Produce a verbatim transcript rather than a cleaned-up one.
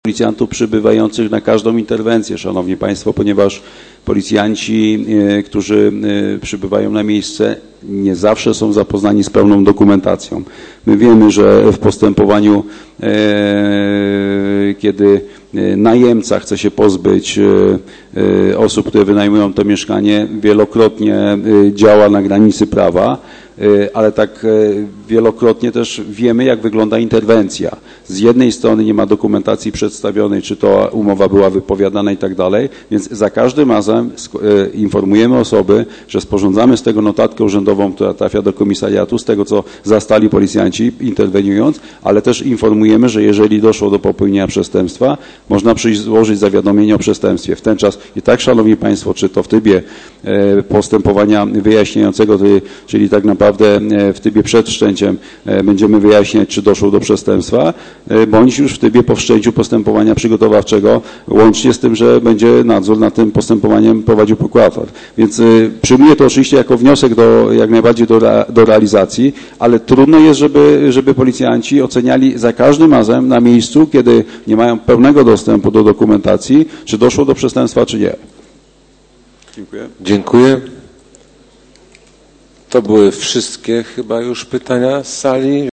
policjantów przybywających na każdą interwencję, szanowni państwo, ponieważ policjanci, e, którzy e, przybywają na miejsce, nie zawsze są zapoznani z pełną dokumentacją. My wiemy, że w postępowaniu, e, kiedy najemca chce się pozbyć e, osób, które wynajmują to mieszkanie, wielokrotnie e, działa na granicy prawa, ale tak wielokrotnie też wiemy, jak wygląda interwencja. Z jednej strony nie ma dokumentacji przedstawionej, czy to umowa była wypowiadana i tak dalej, więc za każdym razem informujemy osoby, że sporządzamy z tego notatkę urzędową, która trafia do komisariatu, z tego, co zastali policjanci interweniując, ale też informujemy, że jeżeli doszło do popełnienia przestępstwa, można przyjść złożyć zawiadomienie o przestępstwie. W ten czas i tak, szanowni państwo, czy to w trybie postępowania wyjaśniającego, czyli tak naprawdę w trybie przed wszczęciem będziemy wyjaśniać, czy doszło do przestępstwa, bądź już w trybie po wszczęciu postępowania przygotowawczego, łącznie z tym, że będzie nadzór nad tym postępowaniem prowadził prokurator. Więc przyjmuję to oczywiście jako wniosek do, jak najbardziej do, do realizacji, ale trudno jest, żeby, żeby policjanci oceniali za każdym razem na miejscu, kiedy nie mają pełnego dostępu do dokumentacji, czy doszło do przestępstwa, czy nie. Dziękuję. Dziękuję. To były wszystkie chyba już pytania z sali.